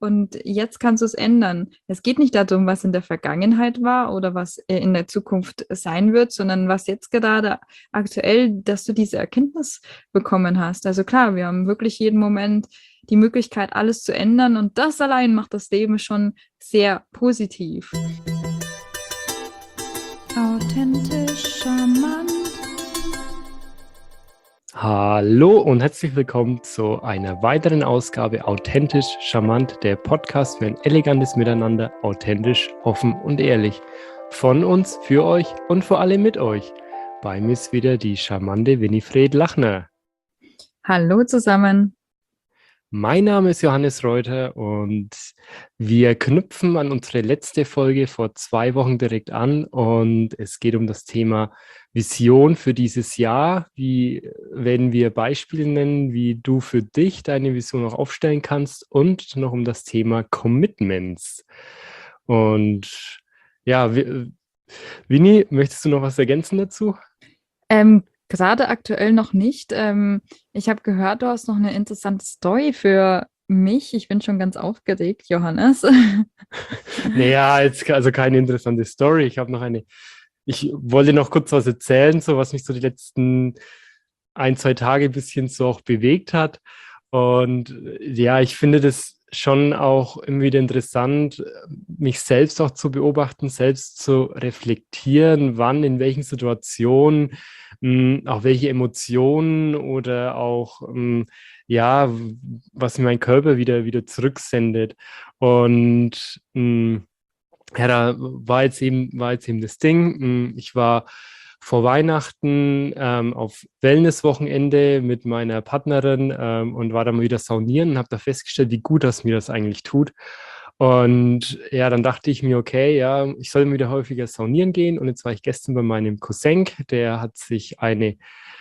und jetzt kannst du es ändern. Es geht nicht darum, was in der Vergangenheit war oder was in der Zukunft sein wird, sondern was jetzt gerade aktuell, dass du diese Erkenntnis bekommen hast. Also klar, wir haben wirklich jeden Moment die Möglichkeit, alles zu ändern und das allein macht das Leben schon sehr positiv. Authentisch, charmant. Hallo und herzlich willkommen zu einer weiteren Ausgabe Authentisch, charmant, der Podcast für ein elegantes Miteinander, authentisch, offen und ehrlich. Von uns, für euch und vor allem mit euch. Bei mir ist wieder die charmante Winifred Lachner. Hallo zusammen. Mein Name ist Johannes Reuter und wir knüpfen an unsere letzte Folge vor 2 Wochen direkt an und es geht um das Thema Vision für dieses Jahr. Wie werden wir Beispiele nennen, wie du für dich deine Vision auch aufstellen kannst und noch um das Thema Commitments. Und ja, Winnie, möchtest du noch was ergänzen dazu? Gerade aktuell noch nicht. Ich habe gehört, du hast noch eine interessante Story für mich. Ich bin schon ganz aufgeregt, Johannes. Naja, jetzt also keine interessante Story. Ich wollte noch kurz was erzählen, so was mich so die letzten 1, 2 Tage ein bisschen so auch bewegt hat. Und ja, ich finde das schon auch immer wieder interessant, mich selbst auch zu beobachten, selbst zu reflektieren, wann, in welchen Situationen, auch welche Emotionen oder auch, ja, was mir mein Körper wieder zurücksendet. Und ja, da war jetzt eben das Ding. Ich war vor Weihnachten auf Wellness-Wochenende mit meiner Partnerin und war dann mal wieder saunieren und habe da festgestellt, wie gut das mir das eigentlich tut. Und ja, dann dachte ich mir, okay, ja, ich soll wieder häufiger saunieren gehen. Und jetzt war ich gestern bei meinem Cousin, der hat sich eine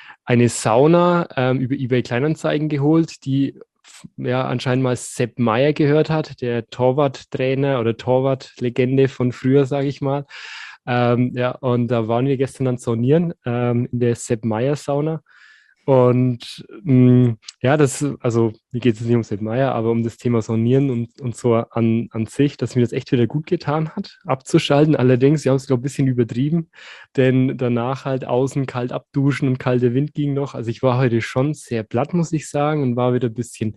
Sauna über eBay Kleinanzeigen geholt, die ja anscheinend mal Sepp Maier gehört hat, der Torwarttrainer oder Torwartlegende von früher, sage ich mal. Ja, und da waren wir gestern dann saunieren in der Sepp Maier Sauna. Und ja, also mir geht es nicht um Sepp Maier, aber um das Thema Saunieren und so an sich, dass mir das echt wieder gut getan hat, abzuschalten. Allerdings, wir haben es, glaube ich, ein bisschen übertrieben, denn danach halt außen kalt abduschen und kalter Wind ging noch. Also ich war heute schon sehr platt, muss ich sagen, und war wieder ein bisschen,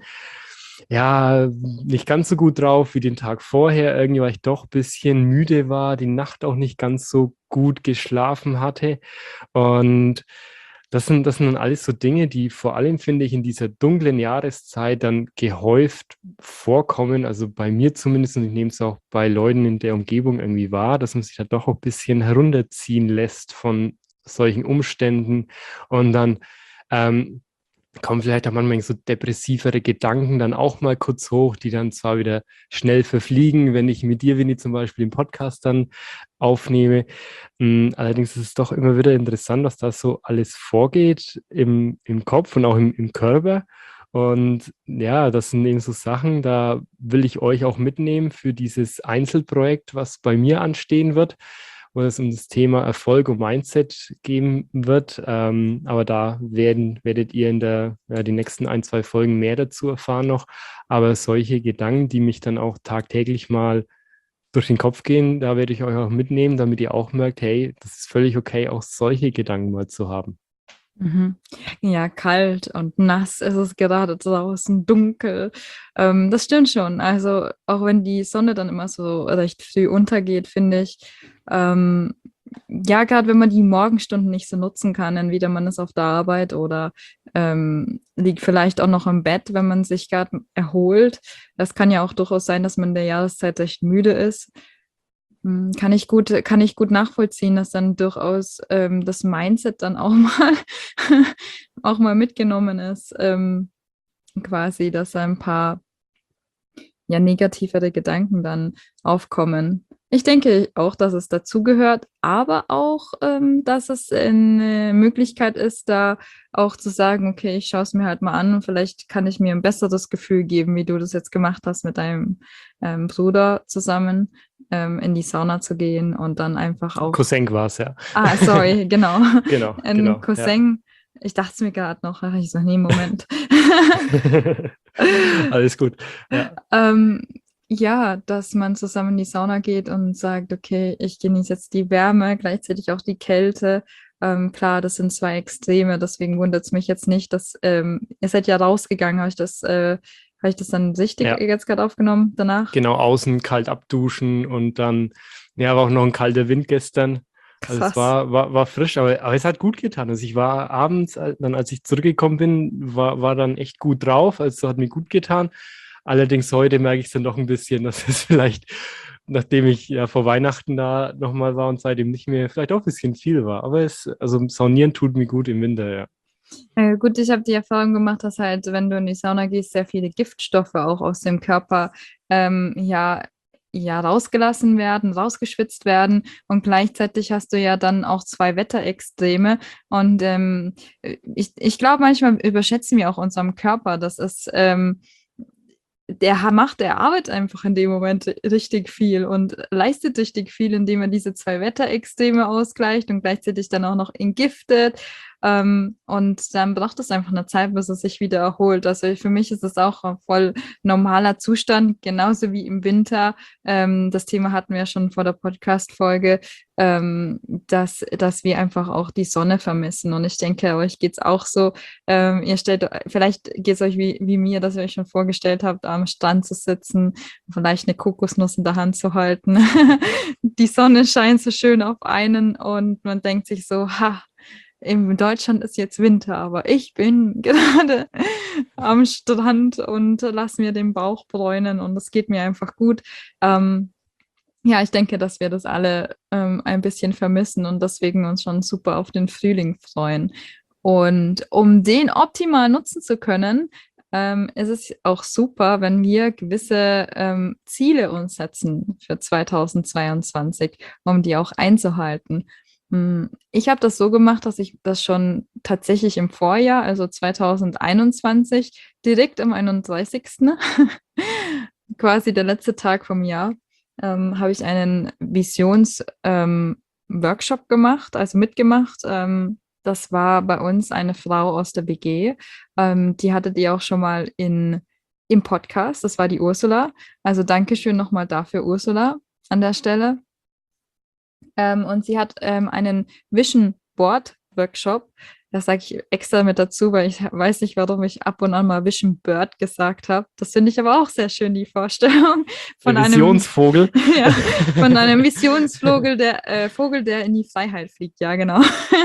ja, nicht ganz so gut drauf wie den Tag vorher. Irgendwie, weil ich doch ein bisschen müde war, die Nacht auch nicht ganz so gut geschlafen hatte. Und das sind dann alles so Dinge, die vor allem, finde ich, in dieser dunklen Jahreszeit dann gehäuft vorkommen. Also bei mir zumindest, und ich nehme es auch bei Leuten in der Umgebung irgendwie wahr, dass man sich da doch auch ein bisschen herunterziehen lässt von solchen Umständen. Und dann kommen vielleicht auch manchmal so depressivere Gedanken dann auch mal kurz hoch, die dann zwar wieder schnell verfliegen, wenn ich mit dir, Winnie, zum Beispiel den Podcast dann aufnehme. Allerdings ist es doch immer wieder interessant, was da so alles vorgeht im Kopf und auch im Körper. Und ja, das sind eben so Sachen, da will ich euch auch mitnehmen für dieses Einzelprojekt, was bei mir anstehen wird, wo es um das Thema Erfolg und Mindset gehen wird. Aber da werdet ihr in die nächsten 1, 2 Folgen mehr dazu erfahren noch. Aber solche Gedanken, die mich dann auch tagtäglich mal durch den Kopf gehen, da werde ich euch auch mitnehmen, damit ihr auch merkt, hey, das ist völlig okay, auch solche Gedanken mal zu haben. Mhm. Ja, kalt und nass ist es gerade draußen, dunkel. Das stimmt schon. Also auch wenn die Sonne dann immer so recht früh untergeht, finde ich, ja, gerade wenn man die Morgenstunden nicht so nutzen kann, entweder man ist auf der Arbeit oder liegt vielleicht auch noch im Bett, wenn man sich gerade erholt. Das kann ja auch durchaus sein, dass man in der Jahreszeit recht müde ist. Kann ich gut nachvollziehen, dass dann durchaus das Mindset dann auch mal, auch mal mitgenommen ist. Quasi, dass ein paar ja, negativere Gedanken dann aufkommen. Ich denke auch, dass es dazugehört, aber auch, dass es eine Möglichkeit ist, da auch zu sagen, okay, ich schaue es mir halt mal an und vielleicht kann ich mir ein besseres Gefühl geben, wie du das jetzt gemacht hast mit deinem Bruder zusammen, in die Sauna zu gehen und dann einfach auch. Cousin war es, ja. Ah, sorry, genau. Genau, Ein genau. Cousin. Ich dachte es mir gerade noch, ach, ich so, nee, Moment. Ja. Alles gut. Ja. Ja, dass man zusammen in die Sauna geht und sagt, okay, ich genieße jetzt die Wärme, gleichzeitig auch die Kälte. Klar, das sind zwei Extreme, deswegen wundert es mich jetzt nicht, dass ihr seid ja rausgegangen, habe ich das dann richtig Ja, jetzt gerade aufgenommen danach? genau, außen kalt abduschen und dann, ja, war auch noch ein kalter Wind gestern. Also es Krass. war frisch, aber es hat gut getan. Also ich war abends, dann als ich zurückgekommen bin, war dann echt gut drauf. Also hat mir gut getan. Allerdings heute merke ich es dann doch ein bisschen, dass es vielleicht, nachdem ich ja vor Weihnachten da nochmal war und seitdem nicht mehr, vielleicht auch ein bisschen viel war. Aber also Saunieren tut mir gut im Winter, ja. Gut, ich habe die Erfahrung gemacht, dass halt, wenn du in die Sauna gehst, sehr viele Giftstoffe auch aus dem Körper ja, ja rausgelassen werden, rausgeschwitzt werden. Und gleichzeitig hast du ja dann auch zwei Wetterextreme. Und ich glaube, manchmal überschätzen wir auch unseren Körper. Das ist der arbeitet einfach in dem Moment richtig viel und leistet richtig viel, indem er diese zwei Wetterextreme ausgleicht und gleichzeitig dann auch noch entgiftet. Und dann braucht es einfach eine Zeit, bis es sich wieder erholt. Also für mich ist es auch ein voll normaler Zustand, genauso wie im Winter. Das Thema hatten wir ja schon vor der Podcast-Folge, dass wir einfach auch die Sonne vermissen. Und ich denke, euch geht es auch so. Vielleicht geht es euch wie mir, dass ihr euch schon vorgestellt habt, am Strand zu sitzen, vielleicht eine Kokosnuss in der Hand zu halten. Die Sonne scheint so schön auf einen und man denkt sich so, ha, in Deutschland ist jetzt Winter, aber ich bin gerade am Strand und lass mir den Bauch bräunen und es geht mir einfach gut. Ja, ich denke, dass wir das alle ein bisschen vermissen und deswegen uns schon super auf den Frühling freuen. Und um den optimal nutzen zu können, ist es auch super, wenn wir gewisse Ziele uns setzen für 2022, um die auch einzuhalten. Ich habe das so gemacht, dass ich das schon tatsächlich im Vorjahr, also 2021, direkt am 31. quasi der letzte Tag vom Jahr, habe ich einen Visions-Workshop gemacht, also mitgemacht. Das war bei uns eine Frau aus der WG. Die hattet ihr auch schon mal im Podcast. Das war die Ursula. Also Dankeschön nochmal dafür, Ursula, an der Stelle. Und sie hat einen Vision Board Workshop. Das sage ich extra mit dazu, weil ich weiß nicht, warum ich ab und an mal Vision Bird gesagt habe. Das finde ich aber auch sehr schön, die Vorstellung Der von einem, Visionsvogel. ja, von einem Visionsvogel, Vogel, der in die Freiheit fliegt. Ja, genau.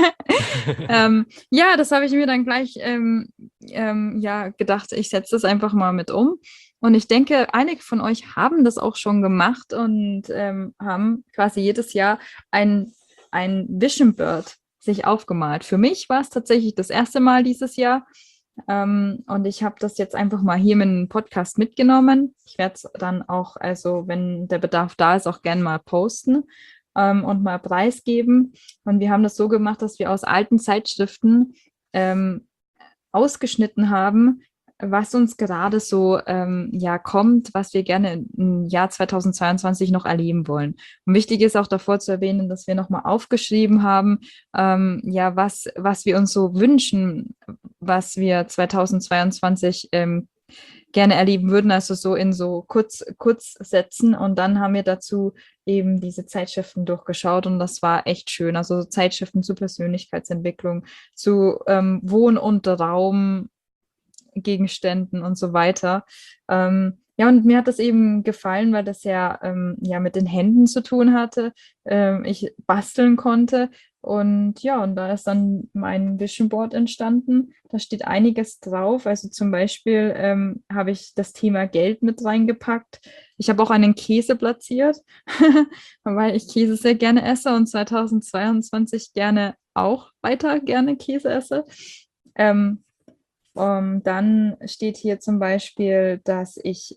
Ja, das habe ich mir dann gleich ja, gedacht, ich setze das einfach mal mit um. Und ich denke, einige von euch haben das auch schon gemacht und haben quasi jedes Jahr ein Vision Bird sich aufgemalt. Für mich war es tatsächlich das erste Mal dieses Jahr. Und ich habe das jetzt einfach mal hier mit einem Podcast mitgenommen. Ich werde es dann auch, also wenn der Bedarf da ist, auch gerne mal posten und mal preisgeben. Und wir haben das so gemacht, dass wir aus alten Zeitschriften ähm, ausgeschnitten haben, was uns gerade so ja kommt, was wir gerne im Jahr 2022 noch erleben wollen. Und wichtig ist auch davor zu erwähnen, dass wir nochmal aufgeschrieben haben, ja, was wir uns so wünschen, was wir 2022 gerne erleben würden, also so in so Kurzsätzen. Und dann haben wir dazu eben diese Zeitschriften durchgeschaut und das war echt schön. Also so Zeitschriften zu Persönlichkeitsentwicklung, zu Wohn- und Raumgegenständen und so weiter. Ja, und mir hat das eben gefallen, weil das ja mit den Händen zu tun hatte. Ich basteln konnte. Und ja, und da ist dann mein Vision Board entstanden. Da steht einiges drauf. Also zum Beispiel habe ich das Thema Geld mit reingepackt. Ich habe auch einen Käse platziert, weil ich Käse sehr gerne esse und 2022 gerne auch weiter gerne Käse esse. Ähm, dann steht hier zum Beispiel, dass ich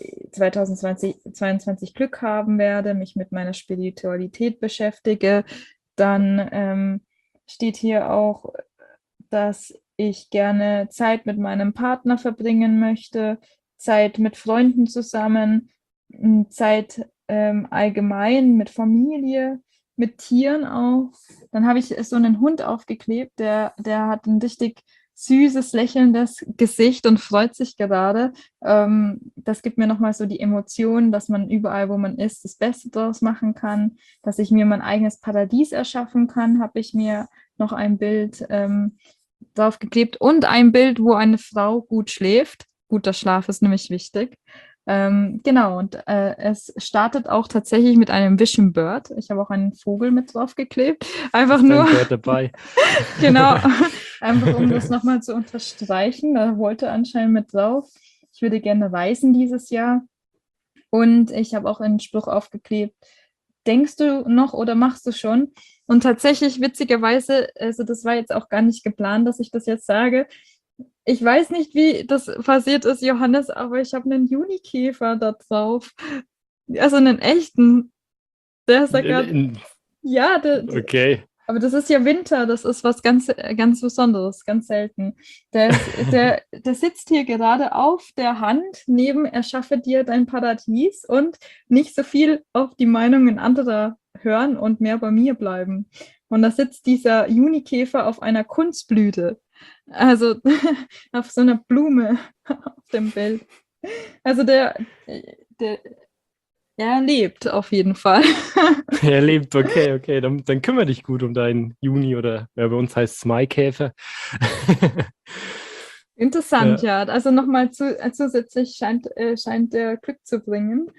2022 Glück haben werde, mich mit meiner Spiritualität beschäftige. Dann steht hier auch, dass ich gerne Zeit mit meinem Partner verbringen möchte, Zeit mit Freunden zusammen, Zeit allgemein mit Familie, mit Tieren auch. Dann habe ich so einen Hund aufgeklebt, der hat ein richtig süßes, lächelndes Gesicht und freut sich gerade. Das gibt mir nochmal so die Emotion, dass man überall, wo man ist, das Beste draus machen kann, dass ich mir mein eigenes Paradies erschaffen kann, habe ich mir noch ein Bild drauf geklebt und ein Bild, wo eine Frau gut schläft. Guter Schlaf ist nämlich wichtig. Genau, und es startet auch tatsächlich mit einem Vision Bird. Ich habe auch einen Vogel mit drauf geklebt. Einfach Ist nur, ein Bird dabei. genau, einfach um das nochmal zu unterstreichen. Da wollte anscheinend mit drauf. Ich würde gerne reisen dieses Jahr. Und ich habe auch einen Spruch aufgeklebt. Denkst du noch oder machst du schon? Und tatsächlich, witzigerweise, also das war jetzt auch gar nicht geplant, dass ich das jetzt sage. Ich weiß nicht, wie das passiert ist, Johannes, aber ich habe einen Junikäfer da drauf. Also einen echten. Der ist ja gerade, ja, Okay. aber das ist ja Winter, das ist was ganz, ganz Besonderes, ganz selten. Der sitzt hier gerade auf der Hand neben Erschaffe dir dein Paradies und nicht so viel auf die Meinungen anderer hören und mehr bei mir bleiben. Und da sitzt dieser Junikäfer auf einer Kunstblüte, also auf so einer Blume auf dem Bild. Also der, er lebt auf jeden Fall. Er lebt, okay. Dann kümmere dich gut um deinen Juni oder ja, bei uns heißt es Maikäfer. Interessant, Ja, ja. Also nochmal zusätzlich scheint der Glück zu bringen.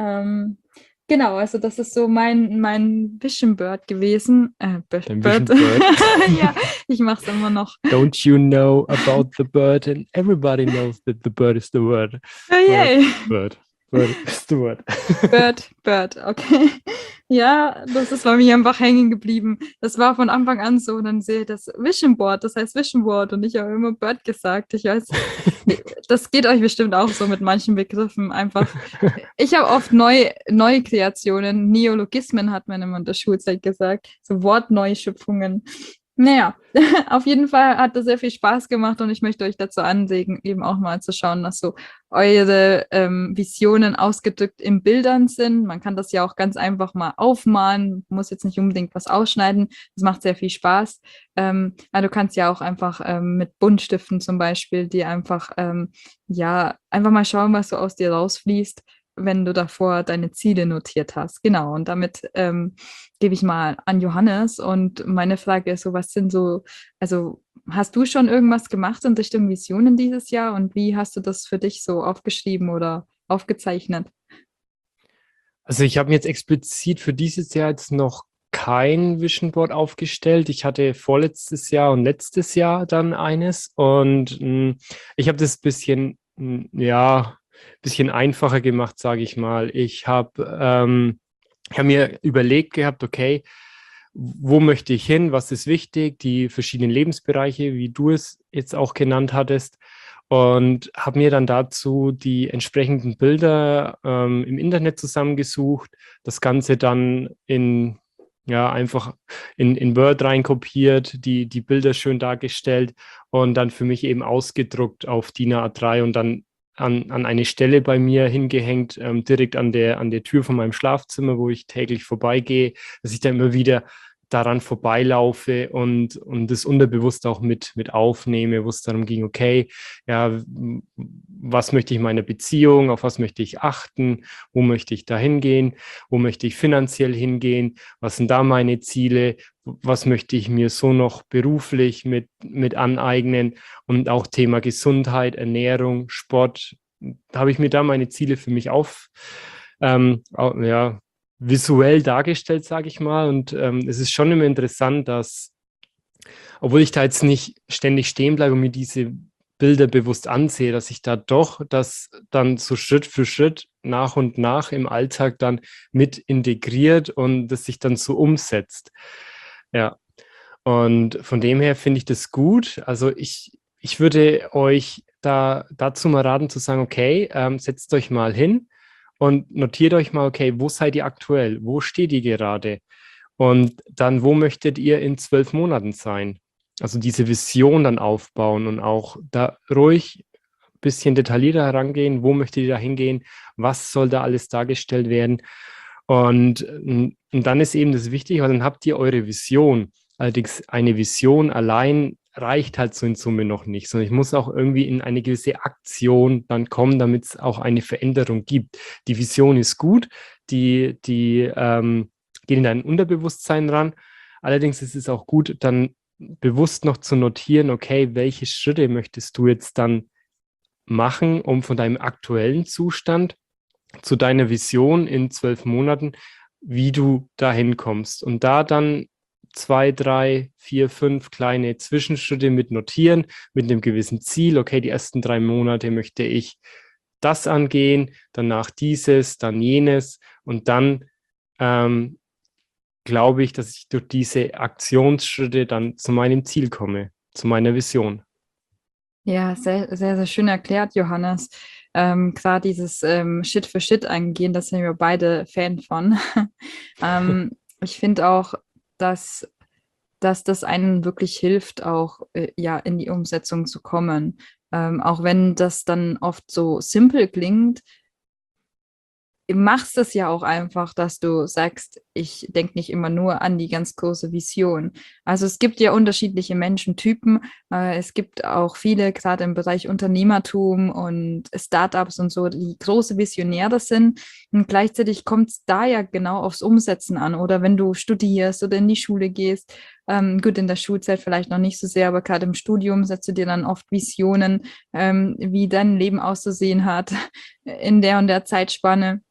Genau, also das ist so mein Vision Bird gewesen. dein Bird. Vision Bird. Ja, ich mache es immer noch. Don't you know about the bird? And everybody knows that the bird is the word. Oh, Bird, yay. bird, bird is the word. Bird, okay. Ja, das ist bei mir einfach hängen geblieben. Das war von Anfang an so. Und dann sehe ich das Vision Board, das heißt Vision Board. Und ich habe immer Bird gesagt. Ich weiß, das geht euch bestimmt auch so mit manchen Begriffen. Einfach, ich habe oft neue Kreationen, Neologismen hat man immer in der Schulzeit gesagt, so Wortneuschöpfungen. Naja, auf jeden Fall hat das sehr viel Spaß gemacht und ich möchte euch dazu anregen, eben auch mal zu schauen, dass so eure Visionen ausgedrückt in Bildern sind. Man kann das ja auch ganz einfach mal aufmalen, muss jetzt nicht unbedingt was ausschneiden. Das macht sehr viel Spaß. Aber du kannst ja auch einfach mit Buntstiften zum Beispiel, die einfach, ja, einfach mal schauen, was so aus dir rausfließt, wenn du davor deine Ziele notiert hast. Genau, und damit gebe ich mal an Johannes. Und meine Frage ist so, was sind so, also hast du schon irgendwas gemacht in Richtung Visionen dieses Jahr und wie hast du das für dich so aufgeschrieben oder aufgezeichnet? Also ich habe mir jetzt explizit für dieses Jahr jetzt noch kein Vision Board aufgestellt. Ich hatte vorletztes Jahr und letztes Jahr dann eines und ich habe das ja, bisschen einfacher gemacht, sage ich mal. Ich habe mir überlegt gehabt, okay, wo möchte ich hin, was ist wichtig, die verschiedenen Lebensbereiche, wie du es jetzt auch genannt hattest, und habe mir dann dazu die entsprechenden Bilder im Internet zusammengesucht, das Ganze dann einfach in Word reinkopiert, die Bilder schön dargestellt und dann für mich eben ausgedruckt auf DIN A3 und dann an eine Stelle bei mir hingehängt, direkt an der Tür von meinem Schlafzimmer, wo ich täglich vorbeigehe, dass ich da immer wieder daran vorbeilaufe und das unterbewusst auch mit aufnehme, wo es darum ging, okay, ja, was möchte ich in meiner Beziehung, auf was möchte ich achten, wo möchte ich da hingehen, wo möchte ich finanziell hingehen, was sind da meine Ziele, was möchte ich mir so noch beruflich mit aneignen und auch Thema Gesundheit, Ernährung, Sport, habe ich mir da meine Ziele für mich visuell dargestellt, sage ich mal. Und es ist schon immer interessant, dass, obwohl ich da jetzt nicht ständig stehen bleibe und mir diese Bilder bewusst ansehe, dass ich da doch das dann so Schritt für Schritt nach und nach im Alltag dann mit integriert und das sich dann so umsetzt. Ja, und von dem her finde ich das gut. Also ich würde euch dazu mal raten zu sagen, okay, setzt euch mal hin und notiert euch mal, okay, wo seid ihr aktuell? Wo steht ihr gerade? Und dann, wo möchtet ihr in 12 Monaten sein? Also diese Vision dann aufbauen und auch da ruhig ein bisschen detaillierter herangehen. Wo möchtet ihr da hingehen? Was soll da alles dargestellt werden? Und dann ist eben das Wichtige, weil dann habt ihr eure Vision. Allerdings eine Vision allein reicht halt so in Summe noch nicht, sondern ich muss auch irgendwie in eine gewisse Aktion dann kommen, damit es auch eine Veränderung gibt. Die Vision ist gut, die geht in dein Unterbewusstsein ran. Allerdings ist es auch gut, dann bewusst noch zu notieren, okay, welche Schritte möchtest du jetzt dann machen, um von deinem aktuellen Zustand zu deiner Vision in 12 Monaten, wie du dahin kommst. Und da dann 2, 3, 4, 5 kleine Zwischenschritte mit notieren, mit einem gewissen Ziel. Okay, die ersten 3 Monate möchte ich das angehen, danach dieses, dann jenes. Und dann glaube ich, dass ich durch diese Aktionsschritte dann zu meinem Ziel komme, zu meiner Vision. Ja, sehr, sehr, sehr schön erklärt, Johannes. Gerade dieses Shit für Shit angehen, da sind wir beide Fan von. Ich finde auch, dass, dass das einen wirklich hilft, auch ja, in die Umsetzung zu kommen. Auch wenn das dann oft so simpel klingt, machst es ja auch einfach, dass du sagst, ich denke nicht immer nur an die ganz große Vision. Also es gibt ja unterschiedliche Menschentypen. Es gibt auch viele, gerade im Bereich Unternehmertum und Startups und so, die große Visionäre sind. Und gleichzeitig kommt es da ja genau aufs Umsetzen an. Oder wenn du studierst oder in die Schule gehst. Gut, in der Schulzeit vielleicht noch nicht so sehr, aber gerade im Studium setzt du dir dann oft Visionen, wie dein Leben auszusehen hat in der und der Zeitspanne.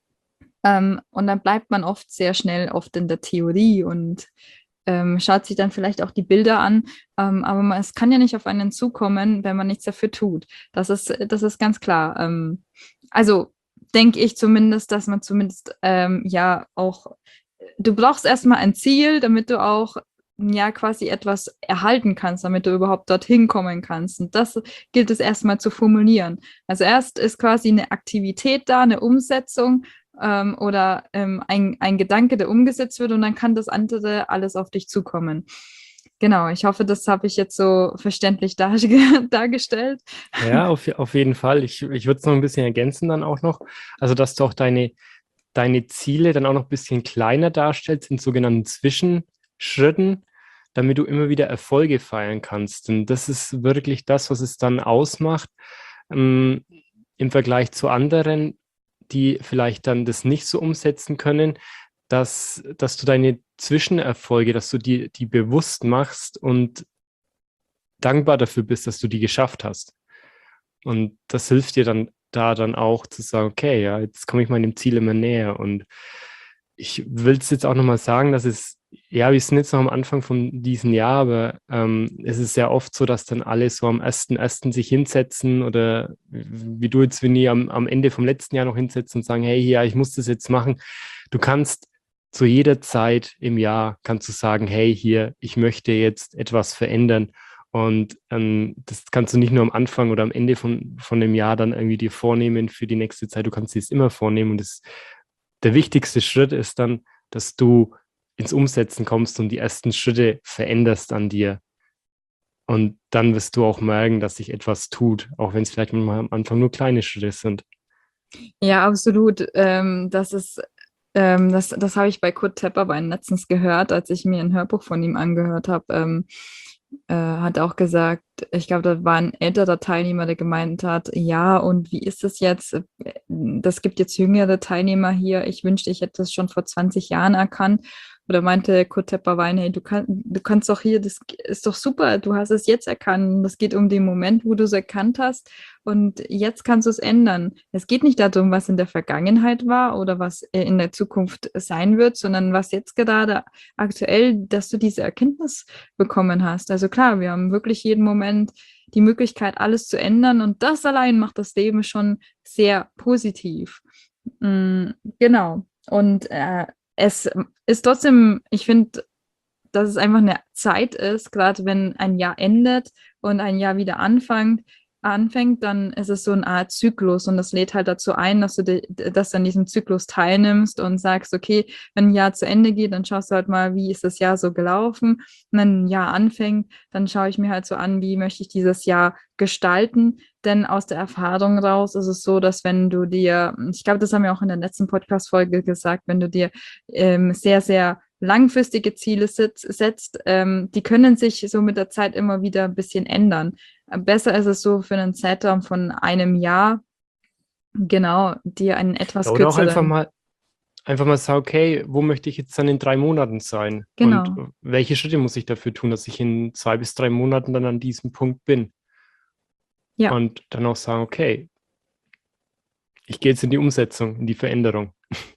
Und dann bleibt man oft sehr schnell oft in der Theorie und schaut sich dann vielleicht auch die Bilder an. Aber es kann ja nicht auf einen zukommen, wenn man nichts dafür tut. Das ist ganz klar. Also denke ich zumindest, dass man zumindest ja auch, du brauchst erstmal ein Ziel, damit du auch ja quasi etwas erhalten kannst, damit du überhaupt dorthin kommen kannst. Und das gilt es erstmal zu formulieren. Also erst ist quasi eine Aktivität da, eine Umsetzung oder ein Gedanke, der umgesetzt wird und dann kann das andere alles auf dich zukommen. Genau, ich hoffe, das habe ich jetzt so verständlich dargestellt. Ja, auf jeden Fall. Ich würde es noch ein bisschen ergänzen dann auch noch. Also, dass du auch deine Ziele dann auch noch ein bisschen kleiner darstellst in sogenannten Zwischenschritten, damit du immer wieder Erfolge feiern kannst. Und das ist wirklich das, was es dann ausmacht, im Vergleich zu anderen, die vielleicht dann das nicht so umsetzen können, dass du deine Zwischenerfolge, dass du die bewusst machst und dankbar dafür bist, dass du die geschafft hast. Und das hilft dir dann da dann auch zu sagen, okay, ja, jetzt komme ich meinem Ziel immer näher. Und ich will es jetzt auch nochmal sagen, dass es, ja, wir sind jetzt noch am Anfang von diesem Jahr, aber es ist sehr oft so, dass dann alle so am 1.1. sich hinsetzen oder wie du jetzt, Vinny, am Ende vom letzten Jahr noch hinsetzen und sagen, hey, ja, ich muss das jetzt machen. Du kannst zu jeder Zeit im Jahr, kannst du sagen, hey, hier, ich möchte jetzt etwas verändern. Und das kannst du nicht nur am Anfang oder am Ende von dem Jahr dann irgendwie dir vornehmen für die nächste Zeit. Du kannst dir es immer vornehmen. Und der wichtigste Schritt ist dann, dass du ins Umsetzen kommst und die ersten Schritte veränderst an dir. Und dann wirst du auch merken, dass sich etwas tut, auch wenn es vielleicht manchmal am Anfang nur kleine Schritte sind. Ja, absolut. Das habe ich bei Kurt Tepperwein letztens gehört, als ich mir ein Hörbuch von ihm angehört habe. Hat auch gesagt, ich glaube, da war ein älterer Teilnehmer, der gemeint hat, ja, und wie ist es jetzt? Das gibt jetzt jüngere Teilnehmer hier. Ich wünschte, ich hätte das schon vor 20 Jahren erkannt. Oder meinte Kurt Tepperwein, hey, du kannst doch hier, das ist doch super, du hast es jetzt erkannt. Es geht um den Moment, wo du es erkannt hast. Und jetzt kannst du es ändern. Es geht nicht darum, was in der Vergangenheit war oder was in der Zukunft sein wird, sondern was jetzt gerade aktuell, dass du diese Erkenntnis bekommen hast. Also klar, wir haben wirklich jeden Moment die Möglichkeit, alles zu ändern und das allein macht das Leben schon sehr positiv. Genau. Und es ist trotzdem, ich finde, dass es einfach eine Zeit ist, gerade wenn ein Jahr endet und ein Jahr wieder anfängt, dann ist es so eine Art Zyklus und das lädt halt dazu ein, dass du an diesem Zyklus teilnimmst und sagst, okay, wenn ein Jahr zu Ende geht, dann schaust du halt mal, wie ist das Jahr so gelaufen. Und wenn ein Jahr anfängt, dann schaue ich mir halt so an, wie möchte ich dieses Jahr gestalten. Denn aus der Erfahrung raus ist es so, dass wenn du dir, ich glaube, das haben wir auch in der letzten Podcast-Folge gesagt, wenn du dir sehr, sehr langfristige Ziele setzt, die können sich so mit der Zeit immer wieder ein bisschen ändern. Besser ist es so für einen Zeitraum von einem Jahr, genau, dir einen Ja, etwas oder auch kürzeren, einfach mal sagen, okay, wo möchte ich jetzt dann in 3 Monaten sein? Und genau. welche Schritte muss ich dafür tun, dass ich in 2 bis 3 Monaten dann an diesem Punkt bin? Ja, Und dann auch sagen, okay, ich gehe jetzt in die Umsetzung, in die Veränderung.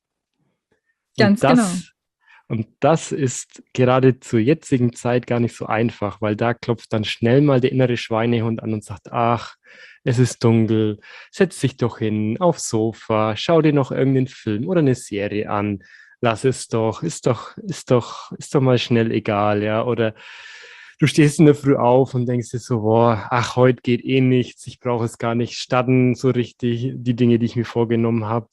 Und ganz genau. das ist gerade zur jetzigen Zeit gar nicht so einfach, weil da klopft dann schnell mal der innere Schweinehund an und sagt, ach, es ist dunkel, setz dich doch hin aufs Sofa, schau dir noch irgendeinen Film oder eine Serie an, lass es doch, ist doch mal schnell egal, ja, oder du stehst in der Früh auf und denkst dir so, boah, ach, heute geht eh nichts, ich brauche es gar nicht starten, so richtig, die Dinge, die ich mir vorgenommen habe.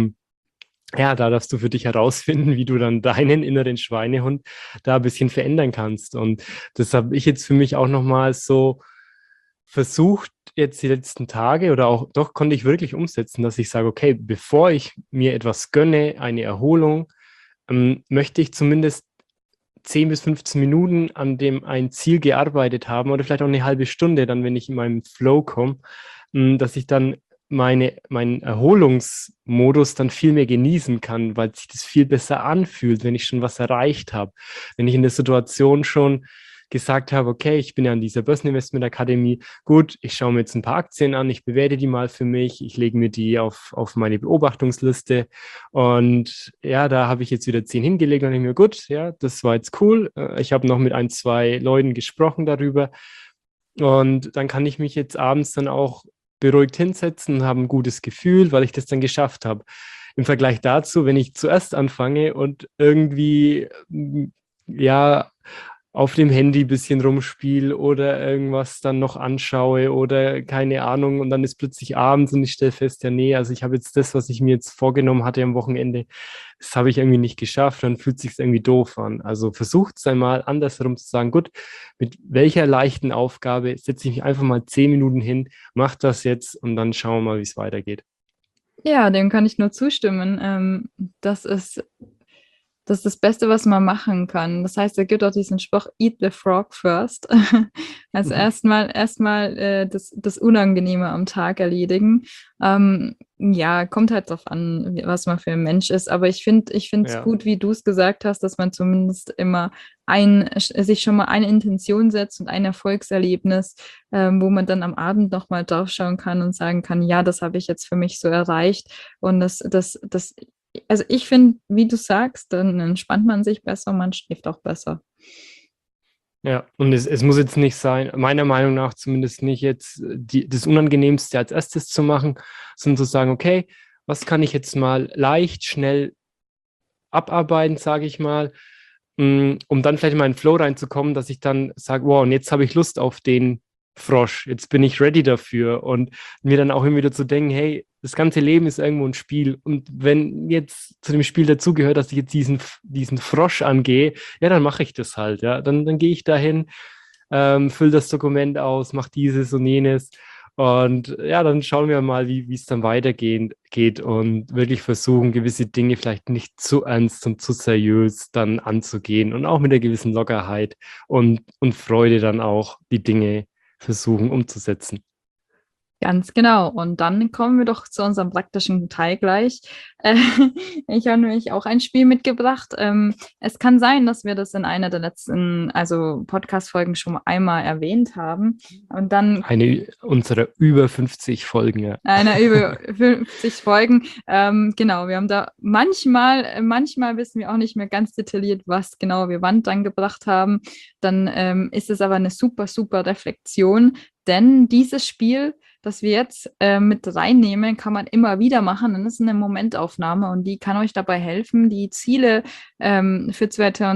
Ja, da darfst du für dich herausfinden, wie du dann deinen inneren Schweinehund da ein bisschen verändern kannst. Und das habe ich jetzt für mich auch nochmal so versucht, jetzt die letzten Tage oder auch doch konnte ich wirklich umsetzen, dass ich sage, okay, bevor ich mir etwas gönne, eine Erholung, möchte ich zumindest 10 bis 15 Minuten an dem ein Ziel gearbeitet haben oder vielleicht auch eine halbe Stunde, dann, wenn ich in meinem Flow komme, dass ich dann meinen Erholungsmodus dann viel mehr genießen kann, weil sich das viel besser anfühlt, wenn ich schon was erreicht habe. Wenn ich in der Situation schon gesagt habe, okay, ich bin ja an dieser Börseninvestment Akademie, gut, ich schaue mir jetzt ein paar Aktien an, ich bewerte die mal für mich, ich lege mir die auf meine Beobachtungsliste und ja, da habe ich jetzt wieder 10 hingelegt und ich mir, gut, ja, das war jetzt cool. Ich habe noch mit ein, zwei Leuten gesprochen darüber und dann kann ich mich jetzt abends dann auch beruhigt hinsetzen und habe ein gutes Gefühl, weil ich das dann geschafft habe. Im Vergleich dazu, wenn ich zuerst anfange und irgendwie, ja, auf dem Handy ein bisschen rumspiele oder irgendwas dann noch anschaue oder keine Ahnung und dann ist plötzlich abends und ich stelle fest, ja, nee, also ich habe jetzt das, was ich mir jetzt vorgenommen hatte am Wochenende, das habe ich irgendwie nicht geschafft, dann fühlt es sich irgendwie doof an. Also versucht es einmal andersherum zu sagen, gut, mit welcher leichten Aufgabe setze ich mich einfach mal 10 Minuten hin, mach das jetzt und dann schauen wir mal, wie es weitergeht. Ja, dem kann ich nur zustimmen. Das ist Das ist das Beste, was man machen kann. Das heißt, er gibt auch diesen Spruch, eat the frog first. Also erstmal das Unangenehme am Tag erledigen. Ja, kommt halt drauf an, was man für ein Mensch ist. Aber ich finde es Ja, gut, wie du es gesagt hast, dass man zumindest immer sich schon mal eine Intention setzt und ein Erfolgserlebnis, wo man dann am Abend nochmal draufschauen kann und sagen kann, ja, das habe ich jetzt für mich so erreicht. Und also ich finde, wie du sagst, dann entspannt man sich besser, man schläft auch besser. ja. Und es muss jetzt nicht sein, meiner Meinung nach zumindest nicht jetzt das Unangenehmste als erstes zu machen, sondern zu sagen, okay, was kann ich jetzt mal leicht, schnell abarbeiten, sage ich mal, um dann vielleicht in meinen Flow reinzukommen, dass ich dann sage, wow, und jetzt habe ich Lust auf den Frosch, jetzt bin ich ready dafür und mir dann auch immer wieder zu denken, hey, das ganze Leben ist irgendwo ein Spiel und wenn jetzt zu dem Spiel dazugehört, dass ich jetzt diesen Frosch angehe, ja, dann mache ich das halt, ja, dann gehe ich dahin, fülle das Dokument aus, mache dieses und jenes und ja, dann schauen wir mal, wie es dann weitergehen geht und wirklich versuchen, gewisse Dinge vielleicht nicht zu ernst und zu seriös dann anzugehen und auch mit einer gewissen Lockerheit und Freude dann auch die Dinge versuchen umzusetzen. Ganz genau. Und dann kommen wir doch zu unserem praktischen Teil gleich. Äh, Ich habe nämlich auch ein Spiel mitgebracht. Es kann sein, dass wir das in einer der letzten, also Podcast-Folgen schon mal einmal erwähnt haben. Und dann Eine unserer über 50 Folgen, ja. einer über 50 Folgen. Genau, wir haben da manchmal wissen wir auch nicht mehr ganz detailliert, was genau wir wann dann gebracht haben. Dann ist es aber eine super, super Reflexion, denn dieses Spiel, das wir jetzt mit reinnehmen, kann man immer wieder machen. Dann ist eine Momentaufnahme und die kann euch dabei helfen, die Ziele für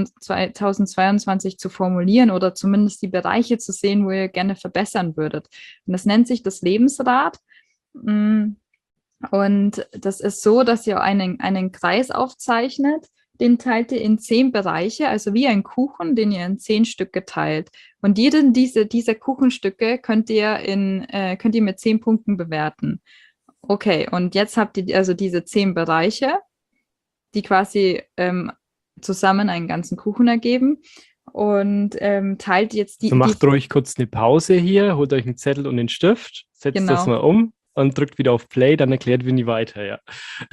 2022 zu formulieren oder zumindest die Bereiche zu sehen, wo ihr gerne verbessern würdet. Und das nennt sich das Lebensrad. Mm, Und das ist so, dass ihr einen Kreis aufzeichnet, den teilt ihr in 10 Bereiche, also wie ein Kuchen, den ihr in 10 Stücke teilt. Und jeden dieser Kuchenstücke könnt ihr mit 10 Punkten bewerten. Okay, und jetzt habt ihr also diese 10 Bereiche, die quasi zusammen einen ganzen Kuchen ergeben und teilt jetzt So macht ruhig kurz eine Pause hier, holt euch einen Zettel und den Stift, setzt das genau. mal um und drückt wieder auf Play, dann erklärt Winnie weiter, ja.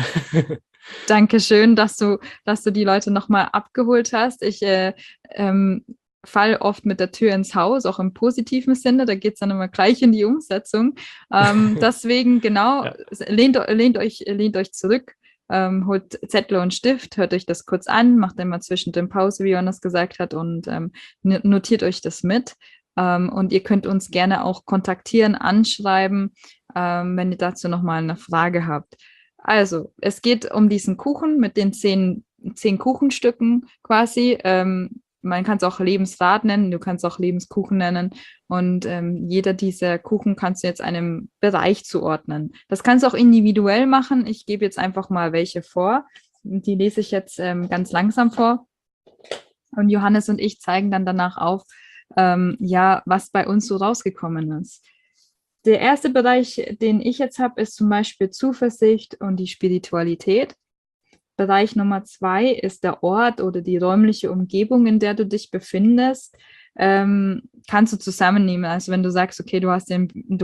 Dankeschön, dass du die Leute nochmal abgeholt hast. Ich fall oft mit der Tür ins Haus, auch im positiven Sinne. Da geht es dann immer gleich in die Umsetzung. Deswegen, genau, Ja. lehnt euch zurück, holt Zettel und Stift, hört euch das kurz an, macht immer zwischendrin Pause, wie Jonas gesagt hat, und notiert euch das mit. Und ihr könnt uns gerne auch kontaktieren, anschreiben, wenn ihr dazu nochmal eine Frage habt. Also, es geht um diesen Kuchen mit den 10 Kuchenstücken quasi. Man kann es auch Lebensrad nennen, du kannst auch Lebenskuchen nennen. Und jeder dieser Kuchen kannst du jetzt einem Bereich zuordnen. Das kannst du auch individuell machen. Ich gebe jetzt einfach mal welche vor. Die lese ich jetzt ganz langsam vor. Und Johannes und ich zeigen dann danach auf, ja, was bei uns so rausgekommen ist. Der erste Bereich, den ich jetzt habe, ist zum Beispiel Zuversicht und die Spiritualität. Bereich Nummer 2 ist der Ort oder die räumliche Umgebung, in der du dich befindest. Kannst du zusammennehmen. Also wenn du sagst, okay, du hast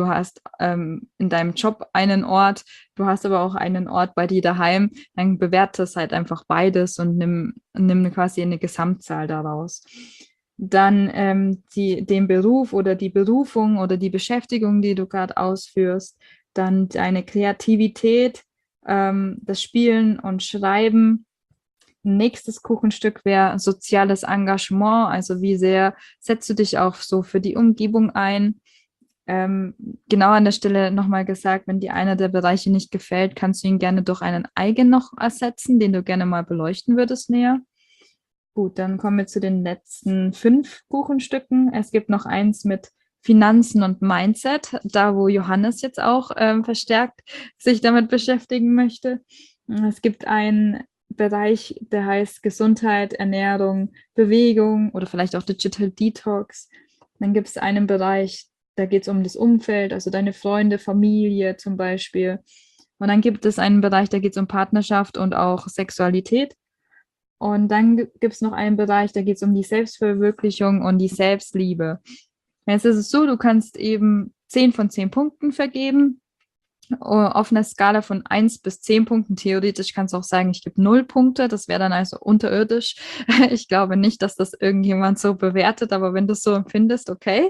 in deinem Job einen Ort, du hast aber auch einen Ort bei dir daheim, dann bewerte es halt einfach beides und nimm quasi eine Gesamtzahl daraus. Dann den Beruf oder die Berufung oder die Beschäftigung, die du gerade ausführst. Dann deine Kreativität, das Spielen und Schreiben. Nächstes Kuchenstück wäre soziales Engagement, also wie sehr setzt du dich auch so für die Umgebung ein. Genau an der Stelle nochmal gesagt, wenn dir einer der Bereiche nicht gefällt, kannst du ihn gerne durch einen eigenen noch ersetzen, den du gerne mal beleuchten würdest näher. Gut, dann kommen wir zu den letzten 5 Kuchenstücken. Es gibt noch eins mit Finanzen und Mindset, da wo Johannes jetzt auch verstärkt sich damit beschäftigen möchte. Es gibt einen Bereich, der heißt Gesundheit, Ernährung, Bewegung oder vielleicht auch Digital Detox. Dann gibt es einen Bereich, da geht es um das Umfeld, also deine Freunde, Familie zum Beispiel. Und dann gibt es einen Bereich, da geht es um Partnerschaft und auch Sexualität. Und dann gibt es noch einen Bereich, da geht es um die Selbstverwirklichung und die Selbstliebe. Jetzt ist es so, du kannst eben 10 von 10 Punkten vergeben. Auf einer Skala von 1 bis 10 Punkten. Theoretisch kannst du auch sagen, ich gebe 0 Punkte. Das wäre dann also unterirdisch. Ich glaube nicht, dass das irgendjemand so bewertet, aber wenn du es so empfindest, okay.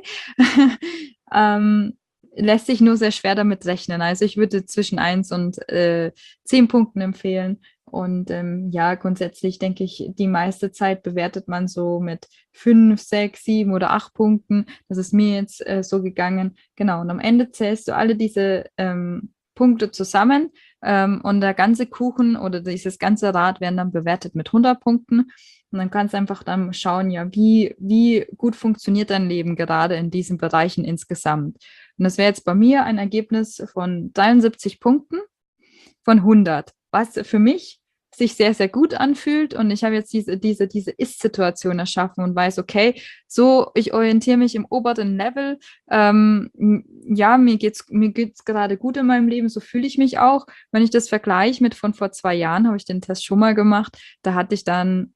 Lässt sich nur sehr schwer damit rechnen. Also ich würde zwischen 1 und 10 Punkten empfehlen. Und ja, grundsätzlich denke ich, die meiste Zeit bewertet man so mit 5, 6, 7 oder 8 Punkten. Das ist mir jetzt so gegangen. Genau, und am Ende zählst du alle diese Punkte zusammen und der ganze Kuchen oder dieses ganze Rad werden dann bewertet mit 100 Punkten. Und dann kannst du einfach dann schauen, ja, wie gut funktioniert dein Leben gerade in diesen Bereichen insgesamt. Und das wäre jetzt bei mir ein Ergebnis von 73 Punkten von 100, was für mich sich sehr, sehr gut anfühlt. Und ich habe jetzt diese Ist-Situation erschaffen und weiß, okay, so, ich orientiere mich im oberen Level. Ja, mir geht's gerade gut in meinem Leben, so fühle ich mich auch. Wenn ich das vergleiche mit von vor 2 Jahren, habe ich den Test schon mal gemacht, da hatte ich dann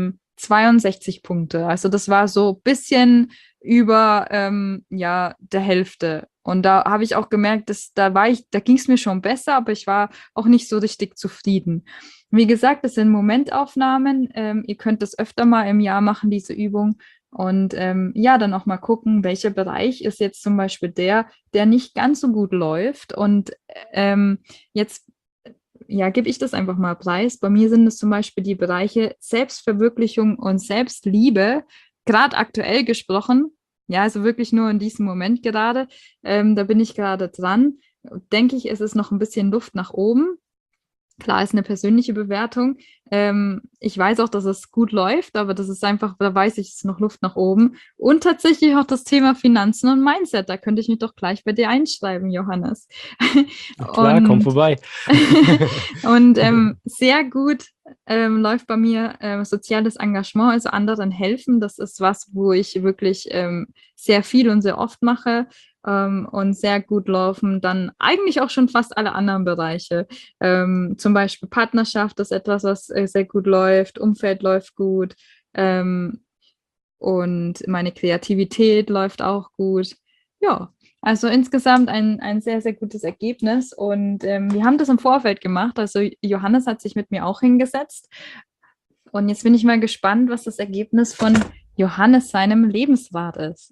62 Punkte. Also das war so ein bisschen über ja, der Hälfte. Und da habe ich auch gemerkt, da ging es mir schon besser, aber ich war auch nicht so richtig zufrieden. Wie gesagt, das sind Momentaufnahmen. Ihr könnt das öfter mal im Jahr machen, diese Übung. Und ja, dann auch mal gucken, welcher Bereich ist jetzt zum Beispiel der nicht ganz so gut läuft. Und jetzt ja, gebe ich das einfach mal preis. Bei mir sind es zum Beispiel die Bereiche Selbstverwirklichung und Selbstliebe, gerade aktuell gesprochen. Ja, also wirklich nur in diesem Moment gerade. Da bin ich gerade dran. Denke ich, es ist noch ein bisschen Luft nach oben. Klar, ist eine persönliche Bewertung. Ich weiß auch, dass es gut läuft, aber das ist einfach, da weiß ich, es ist noch Luft nach oben. Und tatsächlich auch das Thema Finanzen und Mindset. Da könnte ich mich doch gleich bei dir einschreiben, Johannes. Na klar, komm Und, vorbei. und sehr gut läuft bei mir soziales Engagement, also anderen helfen. Das ist was, wo ich wirklich sehr viel und sehr oft mache. und sehr gut laufen, dann eigentlich auch schon fast alle anderen Bereiche. Zum Beispiel Partnerschaft ist etwas, was sehr gut läuft, Umfeld läuft gut, ähm, und meine Kreativität läuft auch gut. Ja, also insgesamt ein sehr, sehr gutes Ergebnis. Und wir haben das im Vorfeld gemacht. Also Johannes hat sich mit mir auch hingesetzt. Und jetzt bin ich mal gespannt, was das Ergebnis von Johannes seinem Lebensrat ist.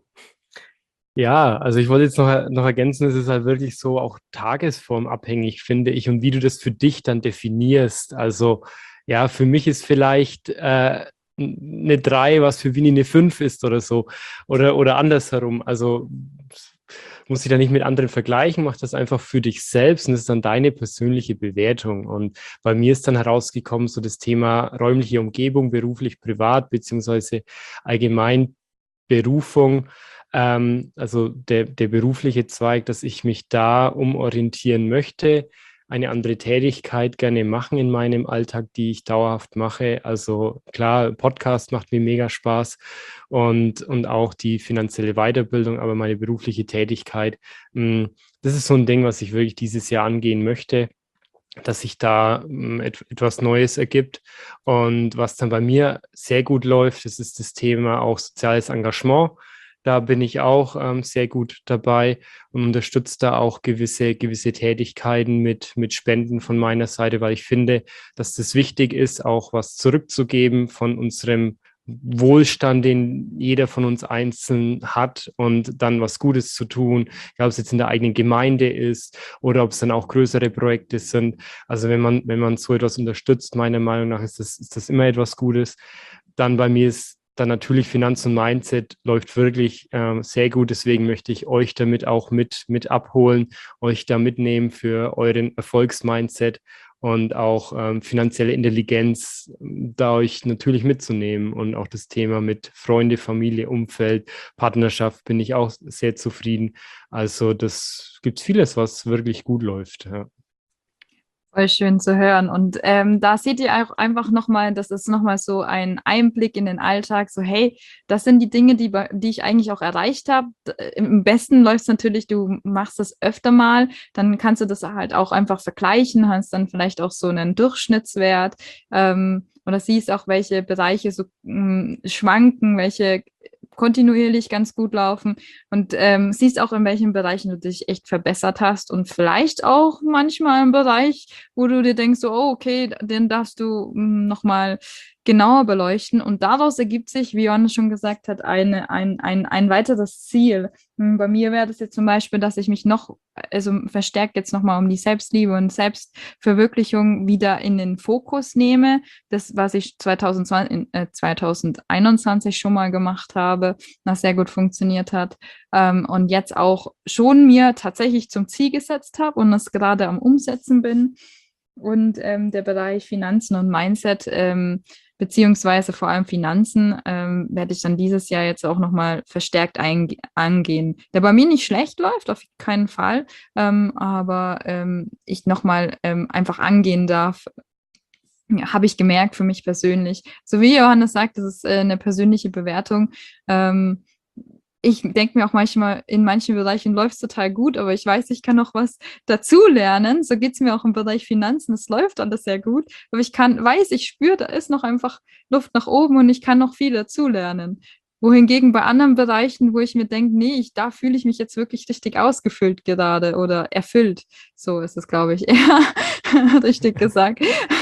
Ja, also ich wollte jetzt noch ergänzen, es ist halt wirklich so auch tagesformabhängig, finde ich, und wie du das für dich dann definierst. Also ja, für mich ist vielleicht eine 3, was für Winnie eine 5 ist oder so. Oder andersherum. Also muss ich da nicht mit anderen vergleichen, mach das einfach für dich selbst und das ist dann deine persönliche Bewertung. Und bei mir ist dann herausgekommen, so das Thema räumliche Umgebung, beruflich, privat, beziehungsweise allgemein Berufung, also der berufliche Zweig, dass ich mich da umorientieren möchte, eine andere Tätigkeit gerne machen in meinem Alltag, die ich dauerhaft mache. Also klar, Podcast macht mir mega Spaß und auch die finanzielle Weiterbildung, aber meine berufliche Tätigkeit, das ist so ein Ding, was ich wirklich dieses Jahr angehen möchte, dass sich da etwas Neues ergibt. Und was dann bei mir sehr gut läuft, das ist das Thema auch soziales Engagement. Da bin ich auch sehr gut dabei und unterstütze da auch gewisse Tätigkeiten mit Spenden von meiner Seite, weil ich finde, dass das wichtig ist, auch was zurückzugeben von unserem Wohlstand, den jeder von uns einzeln hat und dann was Gutes zu tun, egal ob es jetzt in der eigenen Gemeinde ist oder ob es dann auch größere Projekte sind. Also wenn man so etwas unterstützt, meiner Meinung nach ist das immer etwas Gutes. Dann bei mir ist dann natürlich Finanz und Mindset läuft wirklich sehr gut. Deswegen möchte ich euch damit auch mit abholen, euch da mitnehmen für euren Erfolgsmindset und auch finanzielle Intelligenz da euch natürlich mitzunehmen und auch das Thema mit Freunde, Familie, Umfeld, Partnerschaft bin ich auch sehr zufrieden. Also das gibt vieles, was wirklich gut läuft. Ja. Voll schön zu hören. Und da seht ihr auch einfach nochmal, das ist nochmal so ein Einblick in den Alltag, so hey, das sind die Dinge, die ich eigentlich auch erreicht habe. Im besten läuft es natürlich, du machst das öfter mal, dann kannst du das halt auch einfach vergleichen, hast dann vielleicht auch so einen Durchschnittswert, oder siehst auch, welche Bereiche so schwanken, welche kontinuierlich ganz gut laufen und siehst auch, in welchen Bereichen du dich echt verbessert hast und vielleicht auch manchmal im Bereich, wo du dir denkst, so, oh, okay, den darfst du nochmal genauer beleuchten. Und daraus ergibt sich, wie Johannes schon gesagt hat, ein weiteres Ziel. Bei mir wäre das jetzt zum Beispiel, dass ich mich noch, also verstärkt jetzt nochmal um die Selbstliebe und Selbstverwirklichung wieder in den Fokus nehme. Das, was ich 2021 schon mal gemacht habe, was sehr gut funktioniert hat. Und jetzt auch schon mir tatsächlich zum Ziel gesetzt habe und das gerade am Umsetzen bin. Und der Bereich Finanzen und Mindset, beziehungsweise vor allem Finanzen, werde ich dann dieses Jahr jetzt auch nochmal verstärkt angehen. Der bei mir nicht schlecht läuft, auf keinen Fall, aber ich nochmal einfach angehen darf, ja, habe ich gemerkt für mich persönlich. So wie Johannes sagt, das ist eine persönliche Bewertung. Ähm, Ich denke mir auch manchmal, in manchen Bereichen läuft es total gut, aber ich weiß, ich kann noch was dazulernen. So geht es mir auch im Bereich Finanzen. Es läuft alles sehr gut, aber ich spüre, da ist noch einfach Luft nach oben und ich kann noch viel dazulernen. Wohingegen bei anderen Bereichen, wo ich mir denke, nee, da fühle ich mich jetzt wirklich richtig ausgefüllt gerade oder erfüllt. So ist es, glaube ich, eher richtig gesagt.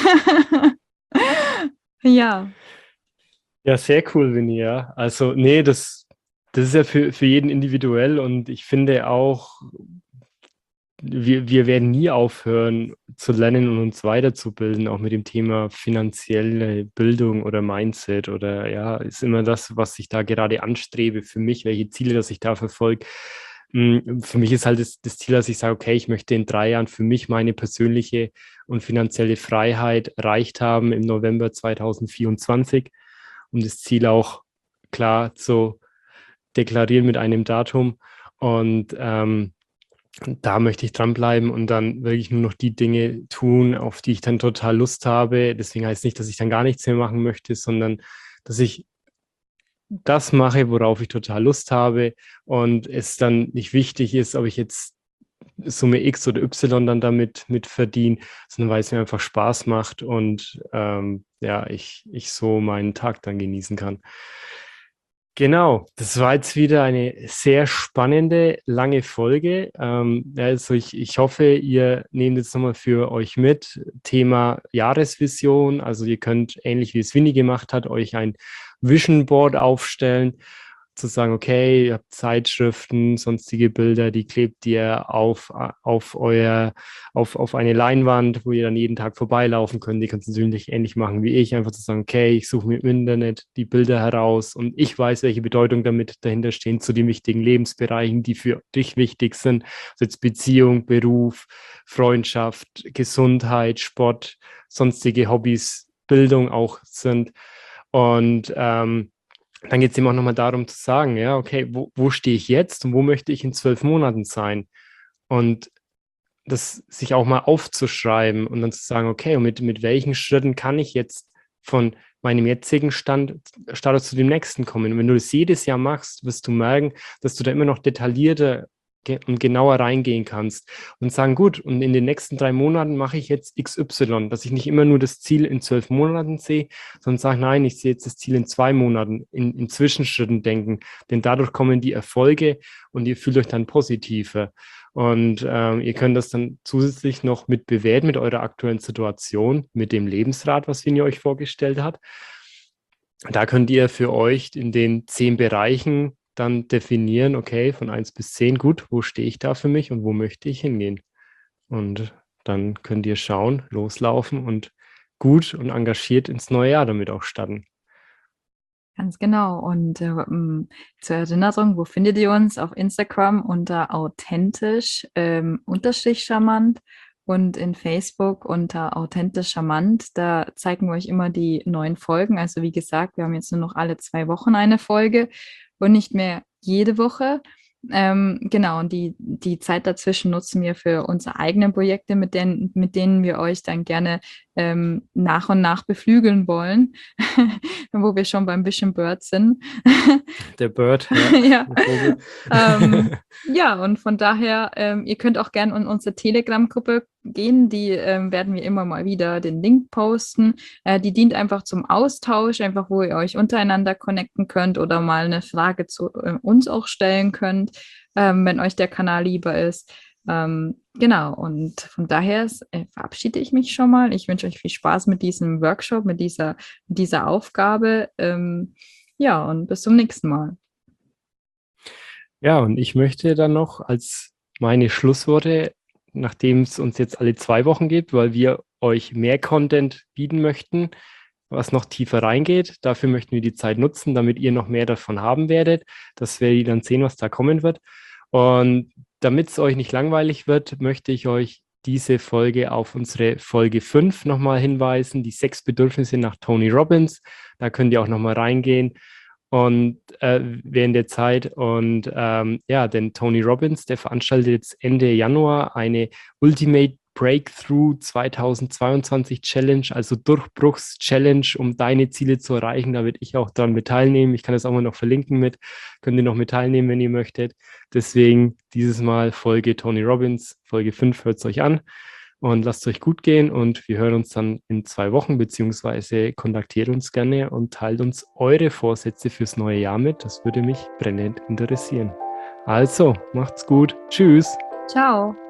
Ja, Ja, sehr cool, Vinny, ja. Also, nee, das ist ja für jeden individuell und ich finde auch, wir werden nie aufhören zu lernen und uns weiterzubilden, auch mit dem Thema finanzielle Bildung oder Mindset oder ja, ist immer das, was ich da gerade anstrebe für mich, welche Ziele, dass ich da verfolge. Für mich ist halt das Ziel, dass ich sage, okay, ich möchte in 3 Jahren für mich meine persönliche und finanzielle Freiheit erreicht haben im November 2024, um das Ziel auch klar zu deklarieren mit einem Datum. Und da möchte ich dranbleiben und dann wirklich nur noch die Dinge tun, auf die ich dann total Lust habe. Deswegen heißt nicht, dass ich dann gar nichts mehr machen möchte, sondern dass ich das mache, worauf ich total Lust habe und es dann nicht wichtig ist, ob ich jetzt Summe X oder Y dann damit mit verdiene, sondern weil es mir einfach Spaß macht und ja, ich so meinen Tag dann genießen kann. Genau, das war jetzt wieder eine sehr spannende, lange Folge. Also ich hoffe, ihr nehmt jetzt nochmal für euch mit, Thema Jahresvision. Also ihr könnt, ähnlich wie es Winnie gemacht hat, euch ein Vision Board aufstellen, zu sagen, okay, ihr habt Zeitschriften, sonstige Bilder, die klebt ihr auf eine Leinwand, wo ihr dann jeden Tag vorbeilaufen könnt. Ihr könnt es natürlich ähnlich machen wie ich, einfach zu sagen, okay, ich suche mir im Internet die Bilder heraus und ich weiß, welche Bedeutung damit dahinter stehen zu den wichtigen Lebensbereichen, die für dich wichtig sind. Also jetzt Beziehung, Beruf, Freundschaft, Gesundheit, Sport, sonstige Hobbys, Bildung auch sind. Und dann geht es eben auch nochmal darum zu sagen, ja, okay, wo stehe ich jetzt und wo möchte ich in 12 Monaten sein? Und das sich auch mal aufzuschreiben und dann zu sagen, okay, und mit welchen Schritten kann ich jetzt von meinem jetzigen Status zu dem nächsten kommen? Und wenn du das jedes Jahr machst, wirst du merken, dass du da immer noch detaillierter und genauer reingehen kannst und sagen, gut, und in den nächsten 3 Monaten mache ich jetzt XY, dass ich nicht immer nur das Ziel in 12 Monaten sehe, sondern sage, nein, ich sehe jetzt das Ziel in 2 Monaten, in Zwischenschritten denken, denn dadurch kommen die Erfolge und ihr fühlt euch dann positiver. Und ihr könnt das dann zusätzlich noch mit bewerten mit eurer aktuellen Situation, mit dem Lebensrat, was Vinja euch vorgestellt hat. Da könnt ihr für euch in den 10 Bereichen dann definieren, okay, von 1 bis 10, gut, wo stehe ich da für mich und wo möchte ich hingehen? Und dann könnt ihr schauen, loslaufen und gut und engagiert ins neue Jahr damit auch starten. Ganz genau. Und zur Erinnerung, wo findet ihr uns? Auf Instagram unter authentisch unterstrich charmant und in Facebook unter authentisch charmant. Da zeigen wir euch immer die neuen Folgen. Also wie gesagt, wir haben jetzt nur noch alle 2 Wochen eine Folge und nicht mehr jede Woche. Genau, und die Zeit dazwischen nutzen wir für unsere eigenen Projekte, mit denen wir euch dann gerne nach und nach beflügeln wollen, wo wir schon beim Vision Bird sind. Der Bird, ja. der Vogel. Ja, und von daher, ihr könnt auch gerne in unsere Telegram-Gruppe gehen. Die werden wir immer mal wieder den Link posten. Die dient einfach zum Austausch, einfach wo ihr euch untereinander connecten könnt oder mal eine Frage zu uns auch stellen könnt, wenn euch der Kanal lieber ist. Genau, und von daher verabschiede ich mich schon mal. Ich wünsche euch viel Spaß mit diesem Workshop, mit dieser Aufgabe. Ja, und bis zum nächsten Mal. Ja, und ich möchte dann noch als meine Schlussworte, nachdem es uns jetzt alle 2 Wochen gibt, weil wir euch mehr Content bieten möchten, was noch tiefer reingeht. Dafür möchten wir die Zeit nutzen, damit ihr noch mehr davon haben werdet, dass wir dann sehen, was da kommen wird. Und damit es euch nicht langweilig wird, möchte ich euch diese Folge auf unsere Folge 5 nochmal hinweisen, die 6 Bedürfnisse nach Tony Robbins. Da könnt ihr auch nochmal reingehen und während der Zeit. Und ja, denn Tony Robbins, der veranstaltet jetzt Ende Januar eine Ultimate Breakthrough 2022 Challenge, also Durchbruchs-Challenge, um deine Ziele zu erreichen. Da werde ich auch dran mit teilnehmen. Ich kann das auch mal noch verlinken mit. Könnt ihr noch mit teilnehmen, wenn ihr möchtet. Deswegen dieses Mal Folge Tony Robbins, Folge 5, hört es euch an. Und lasst euch gut gehen und wir hören uns dann in 2 Wochen, beziehungsweise kontaktiert uns gerne und teilt uns eure Vorsätze fürs neue Jahr mit. Das würde mich brennend interessieren. Also, macht's gut. Tschüss. Ciao.